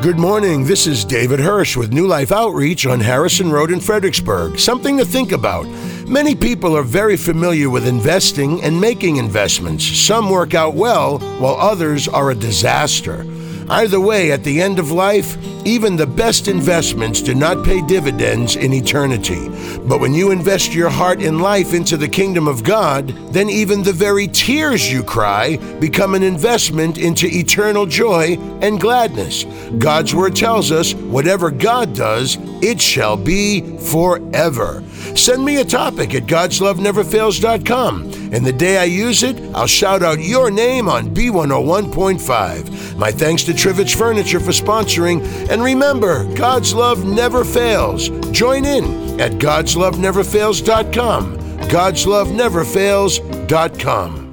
Good morning. This is David Hirsch with New Life Outreach on Harrison Road in Fredericksburg. Something to think about. Many people are very familiar with investing and making investments. Some work out well, while others are a disaster. Either way, at the end of life, even the best investments do not pay dividends in eternity. But when you invest your heart and life into the kingdom of God, then even the very tears you cry become an investment into eternal joy and gladness. God's word tells us, whatever God does, it shall be forever. Send me a topic at godsloveneverfails.com, and the day I use it, I'll shout out your name on B101.5. My thanks to Trivich Furniture for sponsoring, and remember, God's love never fails. Join in at godsloveneverfails.com, godsloveneverfails.com.